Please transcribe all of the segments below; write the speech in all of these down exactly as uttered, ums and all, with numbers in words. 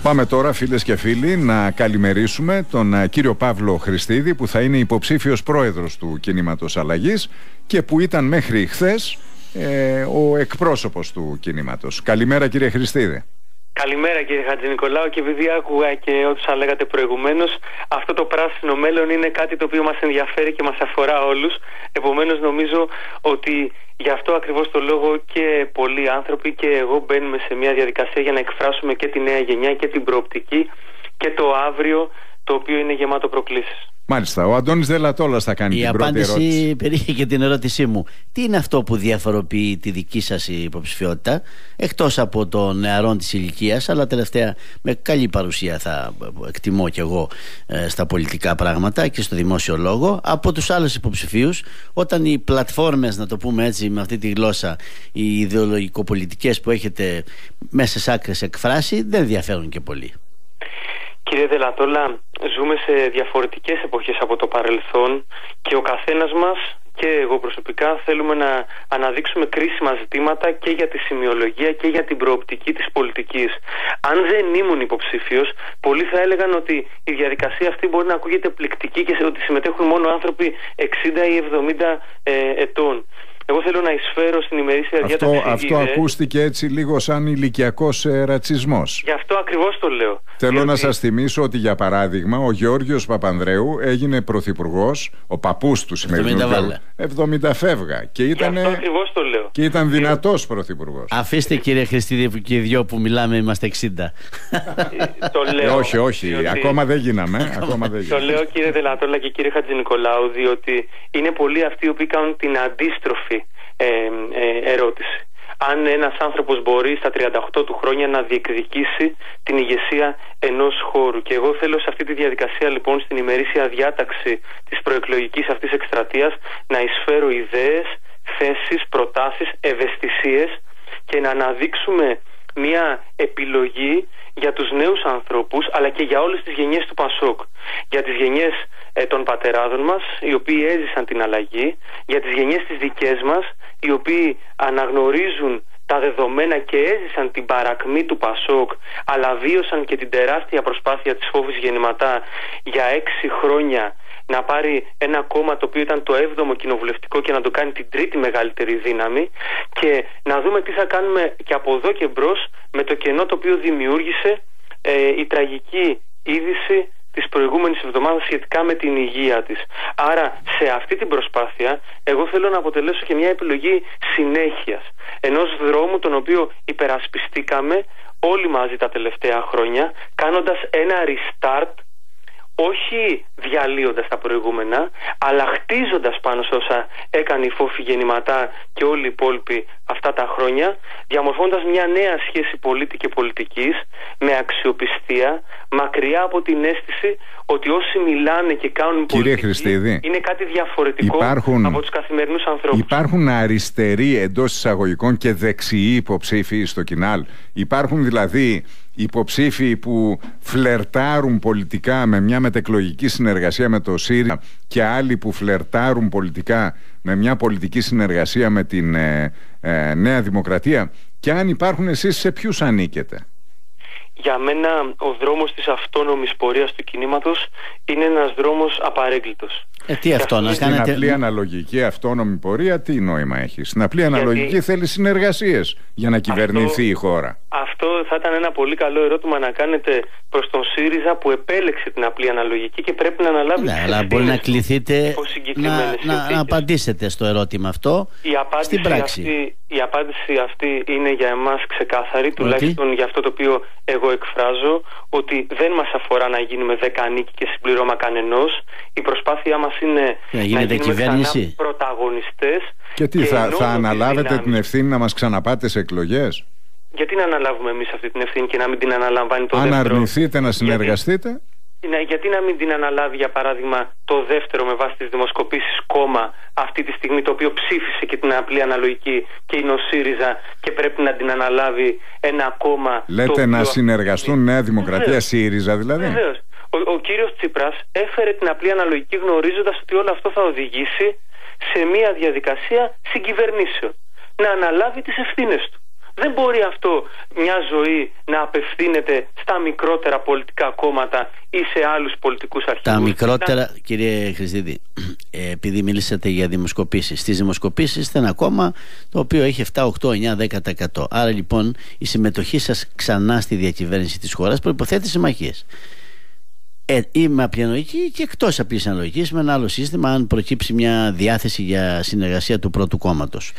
Πάμε τώρα, φίλες και φίλοι, να καλημερίσουμε τον κύριο Παύλο Χριστίδη, που θα είναι υποψήφιος πρόεδρος του Κινήματος Αλλαγής και που ήταν μέχρι χθες ε, ο εκπρόσωπος του κινήματος. Καλημέρα, κύριε Χριστίδη. Καλημέρα, κύριε Χατζηνικολάου, και επειδή άκουγα και όσα λέγατε προηγουμένως, αυτό το πράσινο μέλλον είναι κάτι το οποίο μας ενδιαφέρει και μας αφορά όλους. Επομένως νομίζω ότι γι' αυτό ακριβώς το λόγο και πολλοί άνθρωποι και εγώ μπαίνουμε σε μια διαδικασία για να εκφράσουμε και τη νέα γενιά και την προοπτική και το αύριο, το οποίο είναι γεμάτο προκλήσεις. Μάλιστα, ο Αντώνης Δελατόλας θα κάνει η την πρώτη ερώτηση. Η απάντηση περιείχε και την ερώτησή μου. Τι είναι αυτό που διαφοροποιεί τη δική σας υποψηφιότητα, εκτός από των νεαρών της ηλικίας, αλλά τελευταία με καλή παρουσία, θα εκτιμώ κι εγώ, ε, στα πολιτικά πράγματα και στο δημόσιο λόγο, από τους άλλους υποψηφίους, όταν οι πλατφόρμες, να το πούμε έτσι με αυτή τη γλώσσα, οι ιδεολογικοπολιτικές που έχετε μέσα σε άκρες εκφράσει, δεν ενδιαφέρουν και πολύ? Κύριε Δελατόλα, ζούμε σε διαφορετικές εποχές από το παρελθόν και ο καθένας μας και εγώ προσωπικά θέλουμε να αναδείξουμε κρίσιμα ζητήματα και για τη σημειολογία και για την προοπτική της πολιτικής. Αν δεν ήμουν υποψήφιος, πολλοί θα έλεγαν ότι η διαδικασία αυτή μπορεί να ακούγεται πληκτική και ότι συμμετέχουν μόνο άνθρωποι εξήντα ή εβδομήντα ε, ετών. Εγώ θέλω να εισφέρω στην ημερήσια διάταξη. Αυτό, αυτό ακούστηκε έτσι λίγο σαν ηλικιακός ε, ρατσισμός. Γι' αυτό ακριβώς το λέω. Θέλω Διότι... να σας θυμίσω ότι, για παράδειγμα, ο Γεώργιος Παπανδρέου έγινε πρωθυπουργός, ο παππούς του σημερινού, εβδομήντα φεύγα. Και ήταν, Γι' αυτό ακριβώς το λέω. Και ήταν δυνατός πρωθυπουργός. Αφήστε, κύριε Χριστίδη, που και οι δυο που μιλάμε είμαστε εξήντα. Το λέω. Ε, όχι, όχι, διότι... ακόμα δεν γίναμε. ακόμα δεν γίναμε. Το λέω, κύριε Δελατόλα και κύριε Χατζηνικολάου, διότι είναι πολλοί αυτοί οι οποίοι κάνουν την αντίστροφη Ε, ε, ερώτηση. Αν ένας άνθρωπος μπορεί στα τριάντα οκτώ του χρόνια να διεκδικήσει την ηγεσία ενός χώρου. Και εγώ θέλω σε αυτή τη διαδικασία, λοιπόν, στην ημερήσια διάταξη της προεκλογικής αυτής εκστρατείας, να εισφέρω ιδέες, θέσεις, προτάσεις, ευαισθησίες και να αναδείξουμε μια επιλογή για τους νέους ανθρώπους, αλλά και για όλες τις γενιές του Πασόκ. Για τις γενιές ε, των πατεράδων μας, οι οποίοι έζησαν την αλλαγή, για τις γενιές τις δικές μας, οι οποίοι αναγνωρίζουν τα δεδομένα και έζησαν την παρακμή του Πασόκ, αλλά βίωσαν και την τεράστια προσπάθεια της Φόβης Γεννηματά για έξι χρόνια να πάρει ένα κόμμα το οποίο ήταν το έβδομο κοινοβουλευτικό και να το κάνει την τρίτη μεγαλύτερη δύναμη, και να δούμε τι θα κάνουμε και από εδώ και μπρος με το κενό το οποίο δημιούργησε ε, η τραγική είδηση της προηγούμενης εβδομάδας σχετικά με την υγεία της. Άρα σε αυτή την προσπάθεια εγώ θέλω να αποτελέσω και μια επιλογή συνέχειας ενός δρόμου τον οποίο υπερασπιστήκαμε όλοι μαζί τα τελευταία χρόνια, κάνοντας ένα restart, όχι διαλύοντας τα προηγούμενα, αλλά χτίζοντας πάνω σε όσα έκανε η Φόφη Γεννηματά και όλοι οι υπόλοιποι αυτά τα χρόνια, διαμορφώντας μια νέα σχέση πολίτη και πολιτικής με αξιοπιστία, μακριά από την αίσθηση ότι όσοι μιλάνε και κάνουν πολιτική Χριστίδη, είναι κάτι διαφορετικό υπάρχουν, από τους καθημερινούς ανθρώπους. Υπάρχουν αριστεροί εντός εισαγωγικών και δεξιοί υποψήφοι στο Κινάλ? Υπάρχουν δηλαδή υποψήφοι που φλερτάρουν πολιτικά με μια μετεκλογική συνεργασία με το ΣΥΡΙΖΑ και άλλοι που φλερτάρουν πολιτικά με μια πολιτική συνεργασία με την ε, ε, Νέα Δημοκρατία? Και αν υπάρχουν, εσείς σε ποιους ανήκετε? Για μένα ο δρόμος της αυτόνομης πορείας του κινήματος είναι ένας δρόμος απαρέγκλητος. Ε, τι αυτό να Στην κάνετε... απλή αναλογική αυτόνομη πορεία τι νόημα έχει? Στην απλή Γιατί... αναλογική θέλει συνεργασίες για να κυβερνηθεί αυτό, η χώρα. Αυτό θα ήταν ένα πολύ καλό ερώτημα να κάνετε προς τον ΣΥΡΙΖΑ, που επέλεξε την απλή αναλογική και πρέπει να αναλάβει ναι, τις αλλά μπορεί να κληθείτε να, να, να απαντήσετε στο ερώτημα αυτό η απάντηση στην πράξη. Αυτή, η απάντηση αυτή είναι για εμάς ξεκάθαρη, τουλάχιστον για αυτό το οποίο εγώ εκφράζω, ότι δεν μας αφορά να γίνουμε δεκανίκη και συμπληρώμα κανενός. Η προσπάθειά μας είναι να, να γίνουμε κυβέρνηση. ξανά πρωταγωνιστές. Και τι, και θα, θα αναλάβετε την ευθύνη να μας ξαναπάτε σε εκλογές? Γιατί να αναλάβουμε εμείς αυτή την ευθύνη και να μην την αναλαμβάνει το Αν δεύτερο? Αν αρνηθείτε να συνεργαστείτε? Γιατί, γιατί να μην την αναλάβει, για παράδειγμα, το δεύτερο με βάση τις δημοσκοπήσεις κόμμα αυτή τη στιγμή, το οποίο ψήφισε και την απλή αναλογική και είναι ο ΣΥΡΙΖΑ, και πρέπει να την αναλάβει ένα κόμμα? Λέτε να συνεργαστούν Νέα Δημοκρατία, ΣΥΡΙΖΑ δηλαδή? Βεβαίως. Ο, ο κύριος Τσίπρας έφερε την απλή αναλογική γνωρίζοντας ότι όλο αυτό θα οδηγήσει σε μια διαδικασία συγκυβερνήσεων. Να αναλάβει τις ευθύνες του. Δεν μπορεί αυτό μια ζωή να απευθύνεται στα μικρότερα πολιτικά κόμματα ή σε άλλους πολιτικούς αρχηγούς. Τα μικρότερα, να... κύριε Χριστίδη, επειδή μιλήσατε για δημοσκοπήσεις, στις δημοσκοπήσεις είστε ένα κόμμα το οποίο έχει επτά, οκτώ, εννιά, δέκα τοις εκατό. Άρα λοιπόν η συμμετοχή σας ξανά στη διακυβέρνηση της χώρας προϋποθέτει συμμαχίες. Ε, είμαι απλονοϊκή και εκτός απλής αναλογικής με ένα άλλο σύστημα, αν προκύψει μια διάθεση για συνεργασία του πρώτου κόμματος.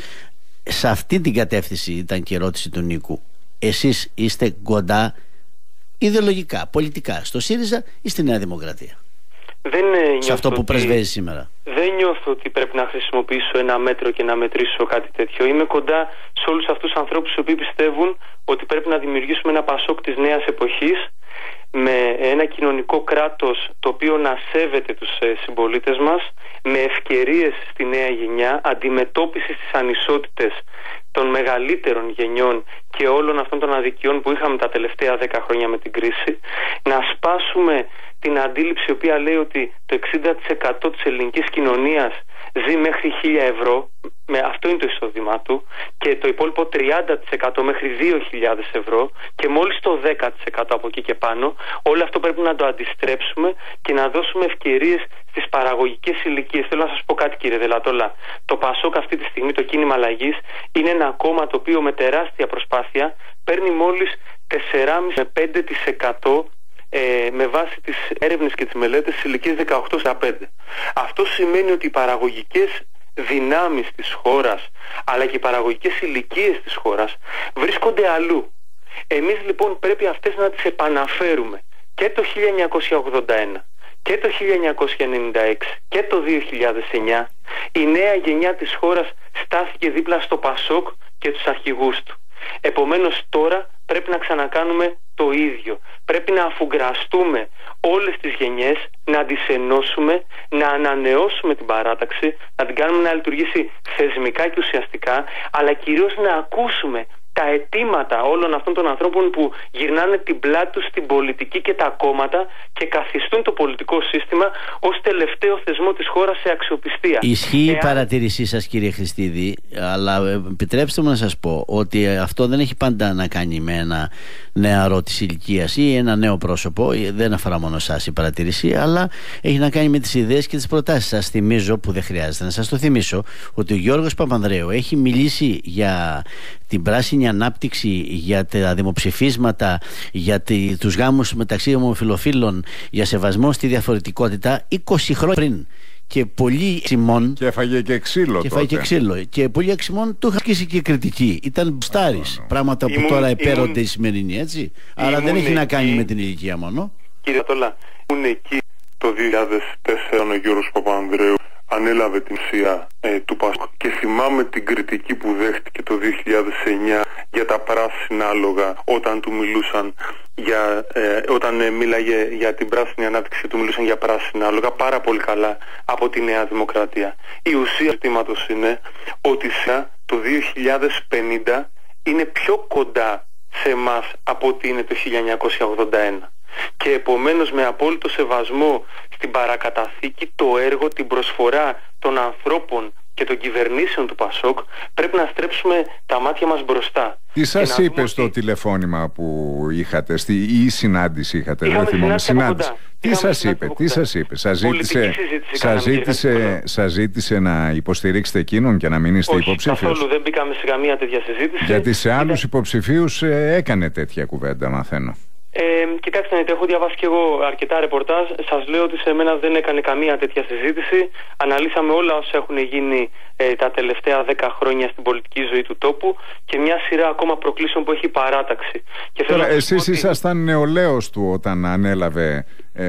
Σε αυτή την κατεύθυνση ήταν και η ερώτηση του Νίκου. Εσείς είστε κοντά ιδεολογικά, πολιτικά στο ΣΥΡΙΖΑ ή στη Νέα Δημοκρατία? Δεν σε αυτό που πρεσβεύει σήμερα. Δεν νιώθω ότι πρέπει να χρησιμοποιήσω ένα μέτρο και να μετρήσω κάτι τέτοιο. Είμαι κοντά σε όλους αυτούς τους ανθρώπους οι οποίοι πιστεύουν ότι πρέπει να δημιουργήσουμε ένα Πασόκ της νέας εποχής, με ένα κοινωνικό κράτος το οποίο να σέβεται τους συμπολίτες μας, με ευκαιρίες στη νέα γενιά, αντιμετώπιση στις ανισότητες των μεγαλύτερων γενιών και όλων αυτών των αδικιών που είχαμε τα τελευταία δέκα χρόνια με την κρίση, να σπάσουμε την αντίληψη η οποία λέει ότι το εξήντα τοις εκατό της ελληνικής κοινωνίας ζει μέχρι χίλια ευρώ, με αυτό είναι το εισόδημά του, και το υπόλοιπο τριάντα τοις εκατό μέχρι δύο χιλιάδες ευρώ και μόλις το δέκα τοις εκατό από εκεί και πάνω. Όλο αυτό πρέπει να το αντιστρέψουμε και να δώσουμε ευκαιρίες στις παραγωγικές ηλικίες. Θέλω να σας πω κάτι, κύριε Δελατόλα. Το Πασόκ αυτή τη στιγμή, το κίνημα αλλαγής, είναι ένα κόμμα το οποίο με τεράστια προσπάθεια παίρνει μόλις τέσσερα κόμμα πέντε με πέντε τοις εκατό Ε, με βάση τις έρευνες και τις μελέτες της ηλικίας δεκαοκτώ στα πέντε. Αυτό σημαίνει ότι οι παραγωγικές δυνάμεις της χώρας αλλά και οι παραγωγικές ηλικίες της χώρας βρίσκονται αλλού. Εμείς λοιπόν πρέπει αυτές να τις επαναφέρουμε. Και το χίλια εννιακόσια ογδόντα ένα και το χίλια εννιακόσια ενενήντα έξι και το δύο χιλιάδες εννιά η νέα γενιά της χώρας στάθηκε δίπλα στο Πασόκ και τους αρχηγούς του. Επομένως τώρα πρέπει να ξανακάνουμε το ίδιο. Πρέπει να αφουγκραστούμε όλες τις γενιές, να τις ενώσουμε, να ανανεώσουμε την παράταξη, να την κάνουμε να λειτουργήσει θεσμικά και ουσιαστικά, αλλά κυρίως να ακούσουμε τα αιτήματα όλων αυτών των ανθρώπων που γυρνάνε την πλάτη τους στην πολιτική και τα κόμματα και καθιστούν το πολιτικό σύστημα ως τελευταίο θεσμό της χώρας σε αξιοπιστία. Ισχύει Εάν... η παρατήρησή σας, κύριε Χριστίδη, αλλά επιτρέψτε μου να σας πω ότι αυτό δεν έχει πάντα να κάνει με ένα νεαρό της ηλικίας ή ένα νέο πρόσωπο. Δεν αφορά μόνο εσάς η παρατήρηση, αλλά έχει να κάνει με τις ιδέες και τις προτάσεις. Σας θυμίζω, που δεν χρειάζεται να σας το θυμίσω, ότι ο Γιώργος Παπανδρέου έχει μιλήσει για την πράσινη ανάπτυξη, για τα δημοψηφίσματα, για τους γάμους μεταξύ ομοφυλοφίλων, για σεβασμό στη διαφορετικότητα είκοσι χρόνια πριν. Και πολλοί εξημών. Και έφαγε και ξύλο. Και, και ξύλο. Και πολλοί εξημών του είχαν ασκήσει και κριτική. Ήταν μπουστάρης. Πράγματα που ήμουν, τώρα επέρονται ήμουν, οι σημερινοί, έτσι. Άρα δεν έχει να κάνει με την ηλικία μόνο. Κύριε Τόλα, ήμουν εκεί το δύο χιλιάδες τέσσερα ο Γιώργος Παπανδρέου ανέλαβε την ουσία ε, του Πασόκ και θυμάμαι την κριτική που δέχτηκε το δύο χιλιάδες εννιά για τα πράσινα άλογα όταν του μιλούσαν για, ε, όταν ε, μίλαγε για την πράσινη ανάπτυξη, του μιλούσαν για πράσινα άλογα πάρα πολύ καλά από τη Νέα Δημοκρατία. Η ουσία του ζητήματος είναι ότι το δύο χιλιάδες πενήντα είναι πιο κοντά σε εμάς από ότι είναι το χίλια εννιακόσια ογδόντα ένα. Και επομένως με απόλυτο σεβασμό στην παρακαταθήκη, το έργο, την προσφορά των ανθρώπων και των κυβερνήσεων του Πασόκ, πρέπει να στρέψουμε τα μάτια μας μπροστά. Τι σας είπε στο ότι... τηλεφώνημα που είχατε, στη... ή συνάντηση είχατε, δεν θυμάμαι, συνάντηση. Τι σας είπε, τι σας είπε, σας ζήτησε, σας ζήτησε, σας ζήτησε να υποστηρίξετε εκείνον και να μην είστε υποψήφιος? Όχι, καθόλου δεν μπήκαμε σε καμία τέτοια συζήτηση. Γιατί σε άλλους υποψηφίους ε, έκανε τέτοια κουβέντα, μαθαίνω. Ε, κοιτάξτε, έχω διαβάσει και εγώ αρκετά ρεπορτάζ. Σας λέω ότι σε μένα δεν έκανε καμία τέτοια συζήτηση. Αναλύσαμε όλα όσα έχουν γίνει ε, τα τελευταία δέκα χρόνια στην πολιτική ζωή του τόπου και μια σειρά ακόμα προκλήσεων που έχει η παράταξη. Και Τώρα, εσείς ότι... ήσασταν νεολαίος του όταν ανέλαβε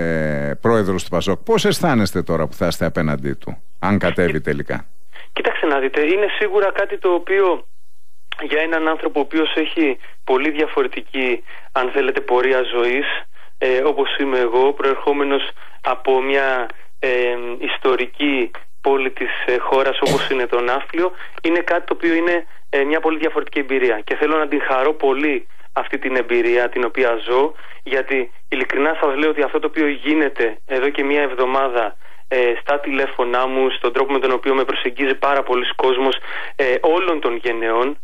ε, πρόεδρος του Πασόκ. Πώς αισθάνεστε τώρα που θα είστε απέναντί του, αν κατέβει τελικά? Κοιτάξτε να δείτε, είναι σίγουρα κάτι το οποίο για έναν άνθρωπο ο οποίος έχει πολύ διαφορετική, αν θέλετε, πορεία ζωής, ε, όπως είμαι εγώ, προερχόμενος από μια ε, ιστορική πόλη της ε, χώρας όπως είναι το Ναύπλιο, είναι κάτι το οποίο είναι ε, μια πολύ διαφορετική εμπειρία και θέλω να την χαρώ πολύ αυτή την εμπειρία την οποία ζω, γιατί ειλικρινά σας λέω ότι αυτό το οποίο γίνεται εδώ και μια εβδομάδα ε, στα τηλέφωνά μου, στον τρόπο με τον οποίο με προσεγγίζει πάρα πολλοί κόσμος ε, όλων των γενεών,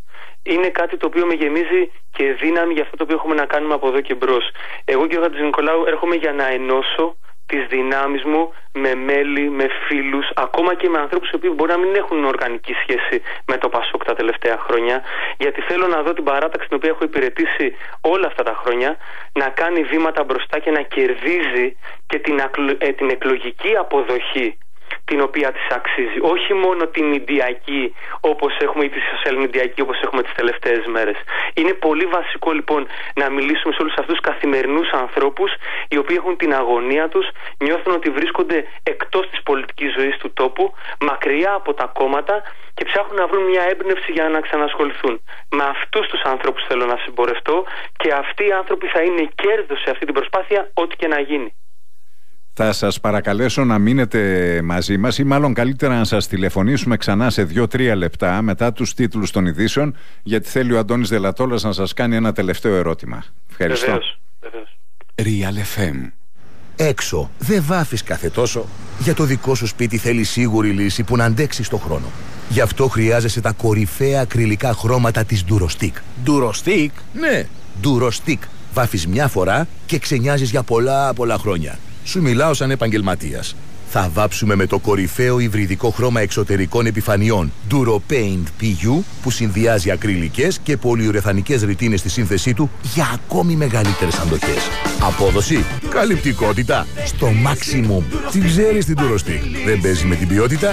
είναι κάτι το οποίο με γεμίζει και δύναμη για αυτό το οποίο έχουμε να κάνουμε από εδώ και μπρος. Εγώ και ο Χατζηνικολάου έρχομαι για να ενώσω τις δυνάμεις μου με μέλη, με φίλους, ακόμα και με ανθρώπους οι οποίοι μπορεί να μην έχουν οργανική σχέση με το Πασόκ τα τελευταία χρόνια, γιατί θέλω να δω την παράταξη την οποία έχω υπηρετήσει όλα αυτά τα χρόνια να κάνει βήματα μπροστά και να κερδίζει και την, ακλο... ε, την εκλογική αποδοχή την οποία της αξίζει, όχι μόνο τη μηντιακή όπως έχουμε ή τη social μηντιακή όπως έχουμε τις τελευταίες μέρες. Είναι πολύ βασικό λοιπόν να μιλήσουμε σε όλους αυτούς τους καθημερινούς ανθρώπους οι οποίοι έχουν την αγωνία τους, νιώθουν ότι βρίσκονται εκτός της πολιτικής ζωής του τόπου, μακριά από τα κόμματα και ψάχνουν να βρουν μια έμπνευση για να ξανασχοληθούν. Με αυτούς τους ανθρώπους θέλω να συμπορευτώ και αυτοί οι άνθρωποι θα είναι κέρδος σε αυτή την προσπάθεια ό,τι και να γίνει. Θα σας παρακαλέσω να μείνετε μαζί μας ή μάλλον καλύτερα να σας τηλεφωνήσουμε ξανά σε δύο τρία λεπτά μετά τους τίτλους των ειδήσεων, γιατί θέλει ο Αντώνης Δελατόλας να σας κάνει ένα τελευταίο ερώτημα. Ευχαριστώ. Βεβαίως, βεβαίως. Real εφ εμ. Έξω δεν βάφεις κάθε τόσο. Για το δικό σου σπίτι θέλει σίγουρη λύση που να αντέξει στο χρόνο. Γι' αυτό χρειάζεσαι τα κορυφαία ακριλικά χρώματα της Durostick. Durostick? Ναι, Durostick. Βάφεις μια φορά και ξενιάζεις για πολλά πολλά χρόνια. Σου μιλάω σαν επαγγελματίας. Θα βάψουμε με το κορυφαίο υβριδικό χρώμα εξωτερικών επιφανειών DuroPaint πι γιου που συνδυάζει ακριλικές και πολυουρεθανικές ρητίνες στη σύνθεσή του για ακόμη μεγαλύτερες αντοχές. Απόδοση, καλυπτικότητα, στο maximum. Τι ξέρεις την Durostick, δεν παίζει με την ποιότητα.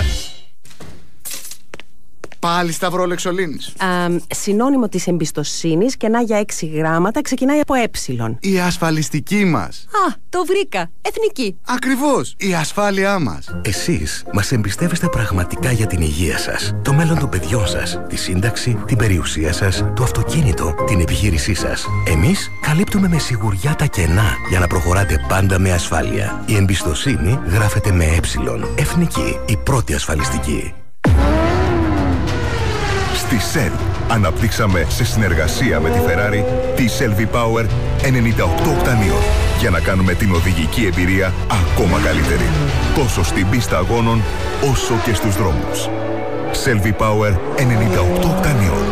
Πάλι σταυρό Λεξολίνης. Συνώνυμο της εμπιστοσύνης και να για έξι γράμματα ξεκινάει από ε. Η ασφαλιστική μας. Α, το βρήκα. Εθνική. Ακριβώς, η ασφάλειά μας. Εσείς μας εμπιστεύεστε πραγματικά για την υγεία σας, το μέλλον των παιδιών σας, τη σύνταξη, την περιουσία σας, το αυτοκίνητο, την επιχείρησή σας. Εμείς καλύπτουμε με σιγουριά τα κενά για να προχωράτε πάντα με ασφάλεια. Η εμπιστοσύνη γράφεται με ε. Εθνική, η πρώτη ασφαλιστική. Στη Shell αναπτύξαμε σε συνεργασία με τη Ferrari τη Shell V-Power ενενήντα οκτώ οκτανίων για να κάνουμε την οδηγική εμπειρία ακόμα καλύτερη, τόσο στην πίστα αγώνων όσο και στους δρόμους. Shell V-Power ενενήντα οκτώ οκτανίων.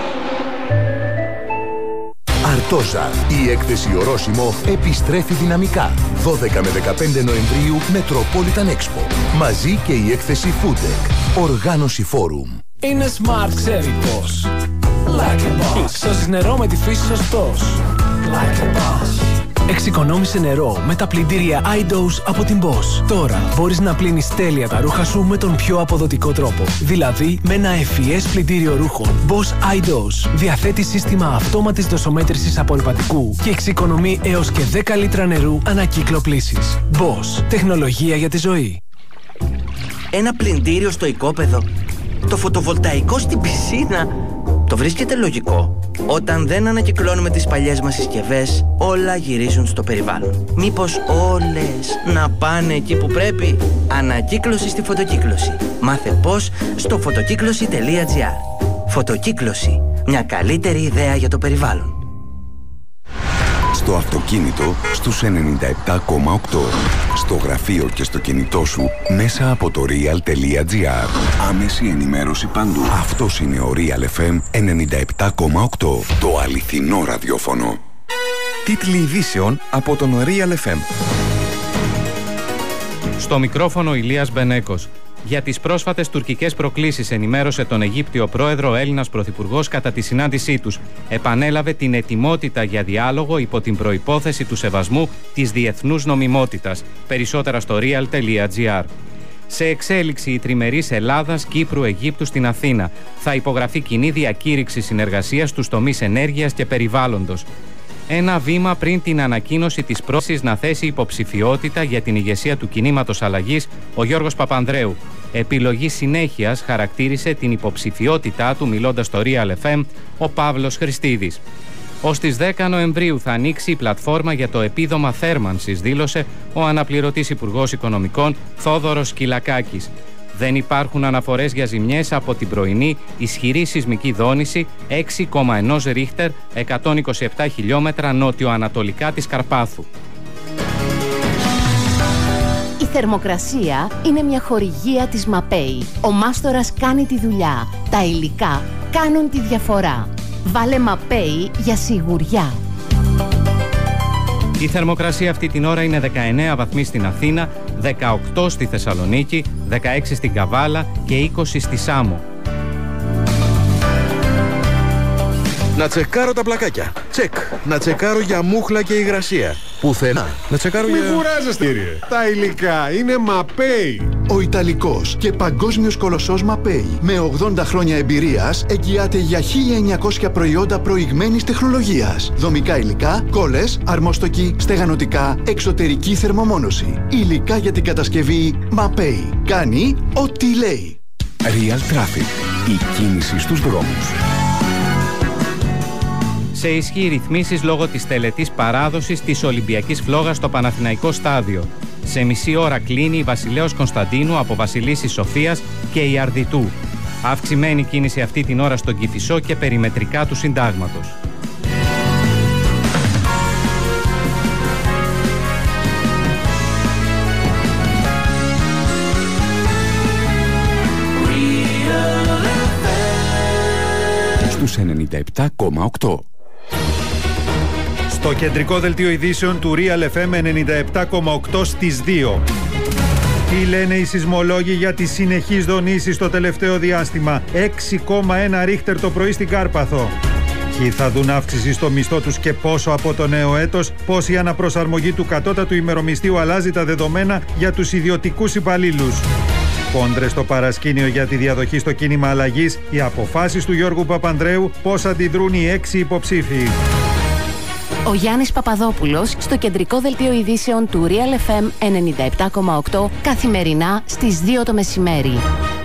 Αρτόζα, η έκθεση ορόσημο επιστρέφει δυναμικά. δώδεκα με δεκαπέντε Νοεμβρίου Metropolitan Expo. Μαζί και η έκθεση Foodtech. Οργάνωση Forum. Είναι smart, ξέρει πώς. Like a boss. Σώζεις νερό με τη φύση σωστός. Like a boss. Εξοικονόμησε νερό με τα πλυντήρια iDose από την Bosch. Τώρα μπορείς να πλύνεις τέλεια τα ρούχα σου με τον πιο αποδοτικό τρόπο. Δηλαδή με ένα ευφυές πλυντήριο ρούχων Bosch iDose. Διαθέτει σύστημα αυτόματης δοσομέτρησης απορρυπαντικού και εξοικονομεί έως και δέκα λίτρα νερού ανά κύκλο πλύσης. Bosch. Τεχνολογία για τη ζωή. Ένα πλυντήριο στο οικόπεδο. Το φωτοβολταϊκό στην πισίνα. Το βρίσκεται λογικό? Όταν δεν ανακυκλώνουμε τις παλιές μας συσκευές, όλα γυρίζουν στο περιβάλλον. Μήπως όλες να πάνε εκεί που πρέπει? Ανακύκλωση στη φωτοκύκλωση. Μάθε πώς στο φωτοκύκλωση τελεία τζι άρ. Φωτοκύκλωση. Μια καλύτερη ιδέα για το περιβάλλον. Στο αυτοκίνητο στους ενενήντα επτά κόμμα οκτώ. Στο γραφείο και στο κινητό σου μέσα από το real τελεία τζι άρ. Άμεση ενημέρωση παντού. Αυτός είναι ο Real εφ εμ ενενήντα επτά κόμμα οκτώ. Το αληθινό ραδιόφωνο. Τίτλοι ειδήσεων από τον Real εφ εμ. Στο μικρόφωνο Ηλίας Μπενέκος. Για τις πρόσφατες τουρκικές προκλήσεις ενημέρωσε τον Αιγύπτιο πρόεδρο ο Έλληνας πρωθυπουργός κατά τη συνάντησή τους. Επανέλαβε την ετοιμότητα για διάλογο υπό την προϋπόθεση του σεβασμού της διεθνούς νομιμότητας. Περισσότερα στο real τελεία τζι άρ. Σε εξέλιξη η τριμερής Ελλάδας, Κύπρου, Αιγύπτου στην Αθήνα. Θα υπογραφεί κοινή διακήρυξη συνεργασίας στους τομείς ενέργειας και περιβάλλοντος. Ένα βήμα πριν την ανακοίνωση της πρόθεσης να θέσει υποψηφιότητα για την ηγεσία του κινήματος αλλαγής ο Γιώργος Παπανδρέου. Επιλογή συνέχειας χαρακτήρισε την υποψηφιότητά του μιλώντας στο Real εφ εμ ο Παύλος Χριστίδης. Ως τις δέκα Νοεμβρίου θα ανοίξει η πλατφόρμα για το επίδομα θέρμανσης, δήλωσε ο αναπληρωτής Υπουργός Οικονομικών Θόδωρος Σκυλακάκης. Δεν υπάρχουν αναφορές για ζημιές από την πρωινή ισχυρή σεισμική δόνηση έξι κόμμα ένα Ρίχτερ, εκατόν είκοσι επτά χιλιόμετρα νότιο-ανατολικά της Καρπάθου. Η θερμοκρασία είναι μια χορηγία της ΜΑΠΕΗ. Ο μάστορας κάνει τη δουλειά. Τα υλικά κάνουν τη διαφορά. Βάλε Mapei για σιγουριά. Η θερμοκρασία αυτή την ώρα είναι δεκαεννέα βαθμοί στην Αθήνα, δεκαοκτώ στη Θεσσαλονίκη, δεκαέξι στην Καβάλα και είκοσι στη Σάμο. Να τσεκάρω τα πλακάκια. Τσεκ. Να τσεκάρω για μούχλα και υγρασία. Πουθενά. Να τσεκάρω Μην για... Μην κουράζεστε, κύριε. Τα υλικά είναι Mapei. Ο Ιταλικός και παγκόσμιος κολοσσός Mapei με ογδόντα χρόνια εμπειρίας εγγυάται για χίλια εννιακόσια προϊόντα προηγμένης τεχνολογίας. Δομικά υλικά, κόλλες, αρμόστοκοι, στεγανοτικά, εξωτερική θερμομόνωση. Υλικά για την κατασκευή Mapei. Κάνει ό,τι λέει. Real Traffic. Η κίνηση στους δρόμους. Σε ισχύ ρυθμίσεις λόγω της τελετής παράδοσης της Ολυμπιακής Φλόγας στο Παναθηναϊκό Στάδιο. Σε μισή ώρα κλείνει η Βασιλέως Κωνσταντίνου από Βασιλίσσης Σοφίας και η Αρδιτού. Αυξημένη κίνηση αυτή την ώρα στον Κηφισό και περιμετρικά του Συντάγματος. Στους ενενήντα επτά κόμμα οκτώ. Στο κεντρικό δελτίο ειδήσεων του Real εφ εμ ενενήντα επτά κόμμα οκτώ στις δύο. Τι λένε οι σεισμολόγοι για τις συνεχείς δονήσεις το τελευταίο διάστημα. έξι κόμμα ένα ρίχτερ το πρωί στην Κάρπαθο. Ποιοι θα δουν αύξηση στο μισθό τους και πόσο από το νέο έτος, πώς η αναπροσαρμογή του κατώτατου ημερομισθίου αλλάζει τα δεδομένα για τους ιδιωτικούς υπαλλήλους. Κόντρες στο παρασκήνιο για τη διαδοχή στο κίνημα αλλαγής, οι αποφάσεις του Γιώργου Παπανδρέου, πώς αντιδρούν οι έξι υποψήφοι. Ο Γιάννης Παπαδόπουλος στο κεντρικό δελτίο ειδήσεων του Real εφ εμ ενενήντα επτά κόμμα οκτώ καθημερινά στις δύο το μεσημέρι.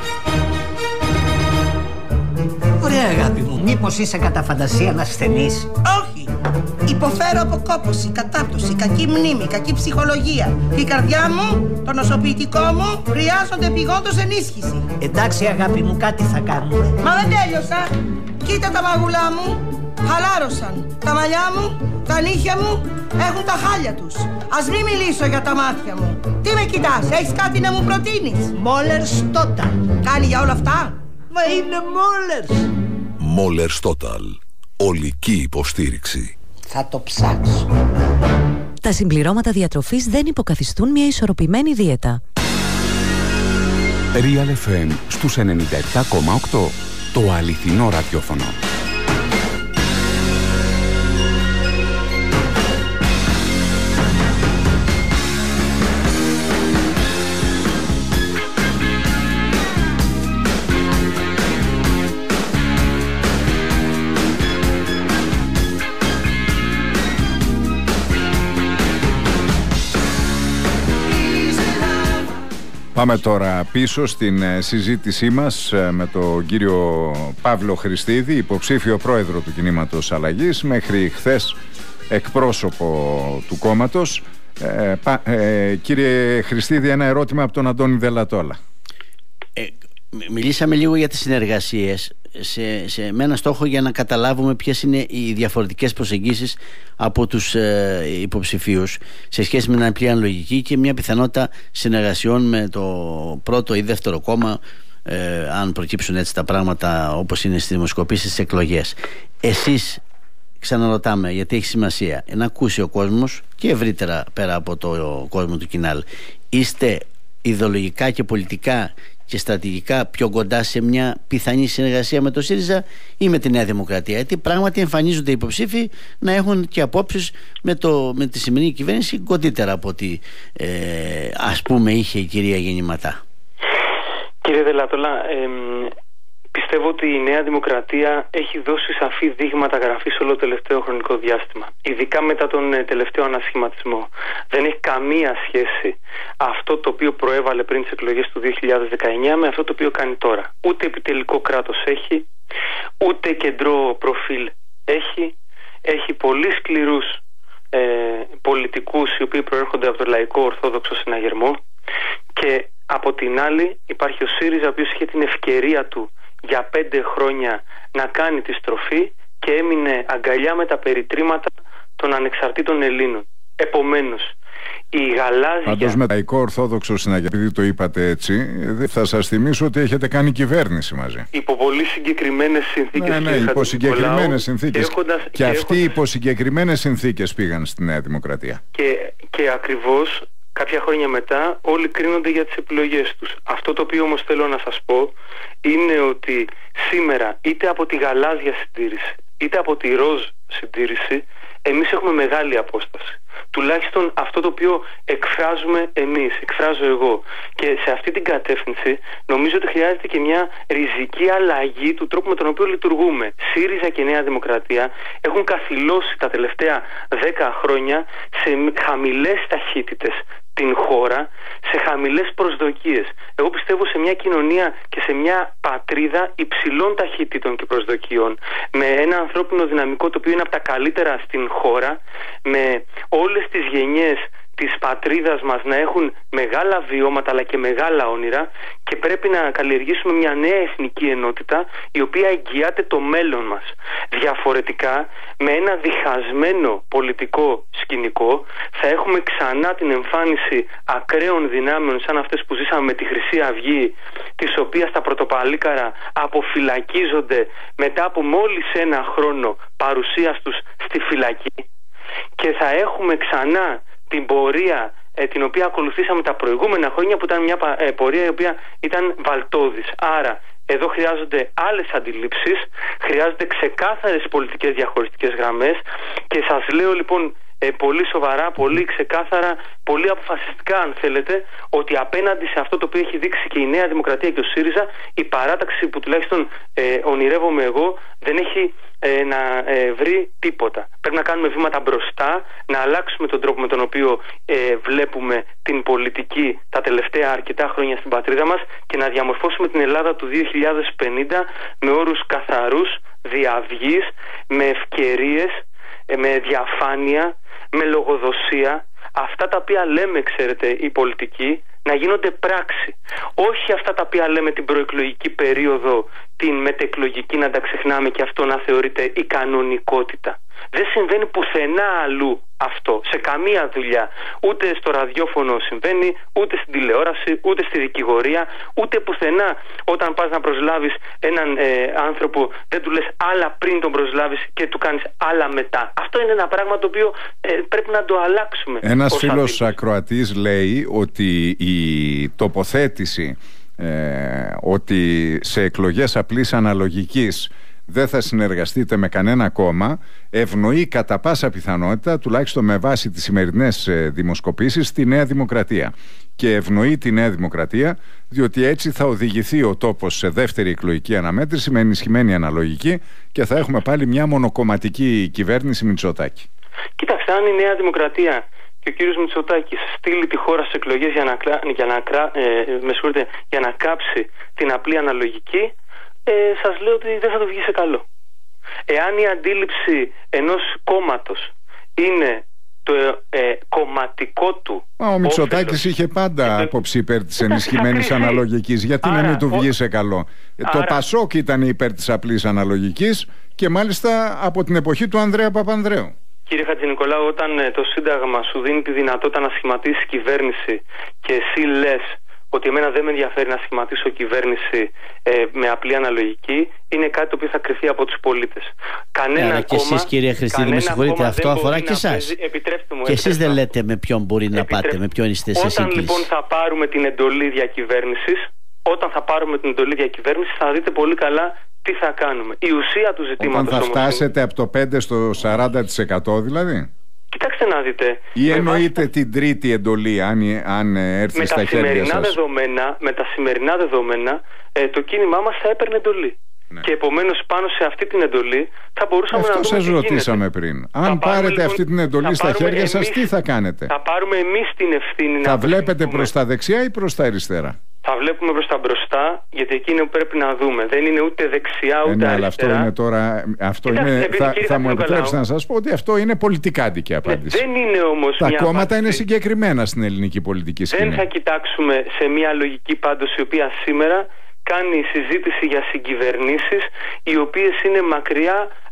Ωραία αγάπη μου, μήπως είσαι κατά φαντασία να ασθενείς? Όχι! Υποφέρω από κόπωση, κατάπτωση, κακή μνήμη, κακή ψυχολογία. Η καρδιά μου, το νοσοποιητικό μου χρειάζονται επειγόντως ενίσχυση. Εντάξει αγάπη μου, κάτι θα κάνουμε. Μα δεν τέλειωσα! Κοίτα τα μαγουλά μου, χαλάρωσαν. Τα μαλλιά μου, τα νύχια μου έχουν τα χάλια τους. Ας μην μιλήσω για τα μάτια μου. Τι με κοιτάς, έχεις κάτι να μου προτείνεις? Μόλερς Total. Κάνει για όλα αυτά? Μα είναι Μόλερς. Μόλερς Total. Ολική υποστήριξη. Θα το ψάξω. Τα συμπληρώματα διατροφής δεν υποκαθιστούν μια ισορροπημένη δίαιτα. Real εφ εμ στους ενενήντα επτά κόμμα οκτώ. Το αληθινό ραδιόφωνο. Πάμε τώρα πίσω στην συζήτησή μας με τον κύριο Παύλο Χριστίδη, υποψήφιο πρόεδρο του Κινήματος Αλλαγής, μέχρι χθες εκπρόσωπο του κόμματος. Ε, πα, ε, κύριε Χριστίδη, ένα ερώτημα από τον Αντώνη Δελατόλα. Ε, μιλήσαμε λίγο για τις συνεργασίες σε, σε, με ένα στόχο για να καταλάβουμε ποιες είναι οι διαφορετικές προσεγγίσεις από τους ε, υποψηφίους σε σχέση με την απλή αναλογική και μια πιθανότητα συνεργασιών με το πρώτο ή δεύτερο κόμμα, ε, αν προκύψουν έτσι τα πράγματα όπως είναι στις δημοσκοπήσεις, στις εκλογές. Εσείς, ξαναρωτάμε, γιατί έχει σημασία να ακούσει ο κόσμος και ευρύτερα πέρα από το κόσμο του Κινάλ, είστε ιδεολογικά και πολιτικά και στρατηγικά πιο κοντά σε μια πιθανή συνεργασία με το ΣΥΡΙΖΑ ή με τη Νέα Δημοκρατία? Γιατί πράγματι εμφανίζονται οι υποψήφοι να έχουν και απόψεις με, το, με τη σημερινή κυβέρνηση κοντύτερα από ό,τι ε, ας πούμε είχε η κυρία Γεννηματά. Κύριε Δελατόλα, ε, πιστεύω ότι η Νέα Δημοκρατία έχει δώσει σαφή δείγματα γραφής όλο το τελευταίο χρονικό διάστημα. Ειδικά μετά τον ε, τελευταίο ανασχηματισμό. Δεν έχει καμία σχέση αυτό το οποίο προέβαλε πριν τις εκλογές του δύο χιλιάδες δεκαεννιά με αυτό το οποίο κάνει τώρα. Ούτε επιτελικό κράτος έχει, ούτε κεντρό προφίλ έχει. Έχει πολύ σκληρούς ε, πολιτικούς οι οποίοι προέρχονται από το λαϊκό ορθόδοξο συναγερμό. Και από την άλλη υπάρχει ο ΣΥΡΙΖΑ, ο οποίος είχε την ευκαιρία του για πέντε χρόνια να κάνει τη στροφή και έμεινε αγκαλιά με τα περιτρήματα των ανεξαρτήτων Ελλήνων. Επομένως, η γαλάζια... Πάντως με λαϊκό ορθόδοξο συναγερ, επειδή το είπατε έτσι, θα σας θυμίσω ότι έχετε κάνει κυβέρνηση μαζί. Υπό πολύ συγκεκριμένες συνθήκες. Ναι, ναι, υπό συγκεκριμένες συνθήκες. Και, έχοντας, και, και αυτοί έχοντας... υπό συγκεκριμένες συνθήκες πήγαν στη Νέα Δημοκρατία. Και, και ακριβώς κάποια χρόνια μετά όλοι κρίνονται για τις επιλογές τους. Αυτό το οποίο όμως θέλω να σας πω είναι ότι σήμερα είτε από τη γαλάζια συντήρηση είτε από τη ροζ συντήρηση εμείς έχουμε μεγάλη απόσταση. Τουλάχιστον αυτό το οποίο εκφράζουμε εμείς, εκφράζω εγώ. Και σε αυτή την κατεύθυνση νομίζω ότι χρειάζεται και μια ριζική αλλαγή του τρόπου με τον οποίο λειτουργούμε. ΣΥΡΙΖΑ και Νέα Δημοκρατία έχουν καθυλώσει τα τελευταία δέκα χρόνια σε χαμηλές ταχύτητες την χώρα, σε χαμηλές προσδοκίες. Εγώ πιστεύω σε μια κοινωνία και σε μια πατρίδα υψηλών ταχύτητων και προσδοκιών, με ένα ανθρώπινο δυναμικό το οποίο είναι από τα καλύτερα στην χώρα, με όλες τις γενιές της πατρίδας μας να έχουν μεγάλα βιώματα αλλά και μεγάλα όνειρα, και πρέπει να καλλιεργήσουμε μια νέα εθνική ενότητα η οποία εγγυάται το μέλλον μας. Διαφορετικά, με ένα διχασμένο πολιτικό σκηνικό, θα έχουμε ξανά την εμφάνιση ακραίων δυνάμεων σαν αυτές που ζήσαμε με τη Χρυσή Αυγή, της οποίας τα πρωτοπαλίκαρα αποφυλακίζονται μετά από μόλις ένα χρόνο παρουσίας τους στη φυλακή, και θα έχουμε ξανά την πορεία ε, την οποία ακολουθήσαμε τα προηγούμενα χρόνια, που ήταν μια ε, πορεία η οποία ήταν βαλτώδης. Άρα εδώ χρειάζονται άλλες αντιλήψεις, χρειάζονται ξεκάθαρες πολιτικές διαχωριστικές γραμμές, και σας λέω λοιπόν ε, πολύ σοβαρά, πολύ ξεκάθαρα, πολύ αποφασιστικά αν θέλετε, ότι απέναντι σε αυτό το οποίο έχει δείξει και η Νέα Δημοκρατία και ο ΣΥΡΙΖΑ, η παράταξη που τουλάχιστον ε, ονειρεύομαι εγώ δεν έχει ε, να ε, βρει τίποτα. Πρέπει να κάνουμε βήματα μπροστά, να αλλάξουμε τον τρόπο με τον οποίο ε, βλέπουμε την πολιτική τα τελευταία αρκετά χρόνια στην πατρίδα μας, και να διαμορφώσουμε την Ελλάδα του δύο χιλιάδες πενήντα με όρους καθαρούς, διαυγής, με ευκαιρίες, ε, με διαφάνεια, με λογοδοσία. Αυτά τα οποία λέμε, ξέρετε, οι πολιτικοί, να γίνονται πράξη. Όχι αυτά τα οποία λέμε την προεκλογική περίοδο, την μετεκλογική, να τα ξεχνάμε και αυτό να θεωρείται η κανονικότητα. Δεν συμβαίνει πουθενά αλλού αυτό, σε καμία δουλειά. Ούτε στο ραδιόφωνο συμβαίνει, ούτε στην τηλεόραση, ούτε στη δικηγορία, ούτε πουθενά όταν πας να προσλάβεις έναν ε, άνθρωπο, δεν του λες άλλα πριν τον προσλάβεις και του κάνεις άλλα μετά. Αυτό είναι ένα πράγμα το οποίο ε, πρέπει να το αλλάξουμε. Ένας φίλος ακροατής λέει ότι η τοποθέτηση ε, ότι σε εκλογές απλής αναλογικής δεν θα συνεργαστείτε με κανένα κόμμα ευνοεί κατά πάσα πιθανότητα, τουλάχιστον με βάση τις σημερινές δημοσκοπήσεις, τη Νέα Δημοκρατία. Και ευνοεί τη Νέα Δημοκρατία διότι έτσι θα οδηγηθεί ο τόπος σε δεύτερη εκλογική αναμέτρηση με ενισχυμένη αναλογική και θα έχουμε πάλι μια μονοκομματική κυβέρνηση Μητσοτάκη. Κοίταξε, αν η Νέα Δημοκρατία και ο κύριος Μητσοτάκης στείλει τη χώρα στις εκλογές για να, για να, ε, με συγχωρείτε, για να κάψει την απλή αναλογική, Ε, σας λέω ότι δεν θα το βγει σε καλό. Εάν η αντίληψη ενός κόμματος είναι το ε, κομματικό του... Μα ο Μητσοτάκης είχε πάντα άποψη υπέρ της ενισχυμένης αναλογικής. Γιατί άρα, να μην του βγει σε καλό. Άρα, το Πασόκ ήταν υπέρ της απλής αναλογικής και μάλιστα από την εποχή του Ανδρέα Παπανδρέου. Κύριε Χατζηνικολάου, όταν το Σύνταγμα σου δίνει τη δυνατότητα να σχηματίσει κυβέρνηση και εσύ λες ότι εμένα δεν με ενδιαφέρει να σχηματίσω κυβέρνηση ε, με απλή αναλογική, είναι κάτι το οποίο θα κρυφθεί από τους πολίτες. Κανένα Άρα κόμμα, και εσείς, κυρία Χριστίδη, με συγχωρείτε, αυτό αφορά και εσάς. Και εσείς δεν λέτε με ποιον μπορεί να πάτε, με ποιον είστε σε σύγκληση. Όταν λοιπόν θα πάρουμε την εντολή διακυβέρνησης, όταν θα πάρουμε την εντολή διακυβέρνησης, θα δείτε πολύ καλά τι θα κάνουμε. Η ουσία του ζητήματος. Όταν θα φτάσετε από το πέντε στο σαράντα τοις εκατό δηλαδή. Κοιτάξτε να δείτε. Ή εννοείται βάση... την τρίτη εντολή, αν, αν έρθει στα χέρια σας. Δεδομένα, με τα σημερινά δεδομένα, ε, το κίνημά μας θα έπαιρνε εντολή. Ναι. Και επομένως πάνω σε αυτή την εντολή θα μπορούσαμε Αυτό να δούμε. Αυτό σας ρωτήσαμε πριν. Αν πάρετε λοιπόν, αυτή την εντολή στα χέρια σας, εμείς, τι θα κάνετε? Θα πάρουμε εμείς την ευθύνη. Θα να βλέπετε προς τα δεξιά ή προς τα αριστερά? Θα βλέπουμε προς τα μπροστά, γιατί εκεί είναι που πρέπει να δούμε. Δεν είναι ούτε δεξιά ούτε ε, ναι, αριστερά. Αλλά αυτό είναι τώρα. Αυτό Κοιτάξτε, είναι, θα θα μου επιτρέψετε να σας πω ότι αυτό είναι πολιτικάντικη απάντηση. Δεν είναι όμως τα μια κόμματα απάντηση. Είναι συγκεκριμένα στην ελληνική πολιτική σκηνή. Δεν θα κοιτάξουμε σε μια λογική πάντως η οποία σήμερα κάνει συζήτηση για συγκυβερνήσεις οι οποίες είναι μακριά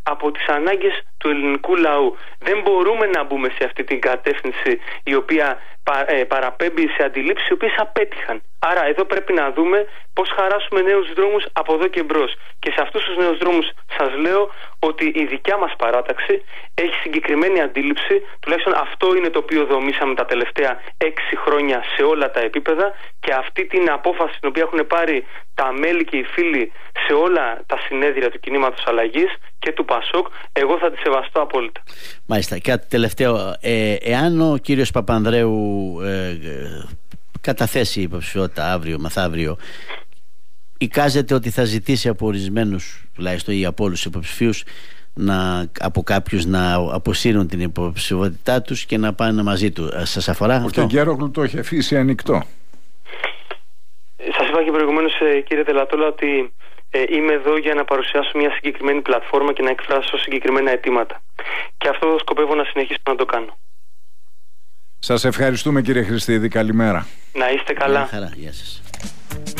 από τις ανάγκες του ελληνικού λαού. Δεν μπορούμε να μπούμε σε αυτή την κατεύθυνση η οποία πα, ε, παραπέμπει σε αντιλήψεις οι οποίες απέτυχαν. Άρα εδώ πρέπει να δούμε πώς χαράσουμε νέους δρόμους από εδώ και μπρος. Και σε αυτούς τους νέους δρόμους σας λέω ότι η δικιά μας παράταξη έχει συγκεκριμένη αντίληψη, τουλάχιστον αυτό είναι το οποίο δομήσαμε τα τελευταία έξι χρόνια σε όλα τα επίπεδα, και αυτή την απόφαση την οποία έχουν πάρει τα μέλη και οι φίλοι σε όλα τα συνέδρια του κινήματος αλλαγής και του ΠΑΣΟΚ, εγώ θα τη σεβαστώ απόλυτα. Μάλιστα. Κάτι τελευταίο, ε, εάν ο κύριος Παπανδρέου ε, ε, καταθέσει υποψηφιότητα αύριο μεθαύριο, εικάζεται ότι θα ζητήσει από ορισμένους, τουλάχιστον ή από όλους τους υποψηφίους, να, από κάποιους να αποσύρουν την υποψηφιότητά τους και να πάνε μαζί του. Σας αφορά ο αυτό? Ο Κεγγέρογλου το έχει αφήσει ανοιχτό. Σας είπα και προηγουμένως, κύριε Τελατόλα, ότι ε, είμαι εδώ για να παρουσιάσω μια συγκεκριμένη πλατφόρμα και να εκφράσω συγκεκριμένα αιτήματα. Και αυτό σκοπεύω να συνεχίσω να το κάνω. Σας ευχαριστούμε, κύριε Χριστίδη. Καλημέρα. Να είστε καλά. Χαρά. Γεια σας.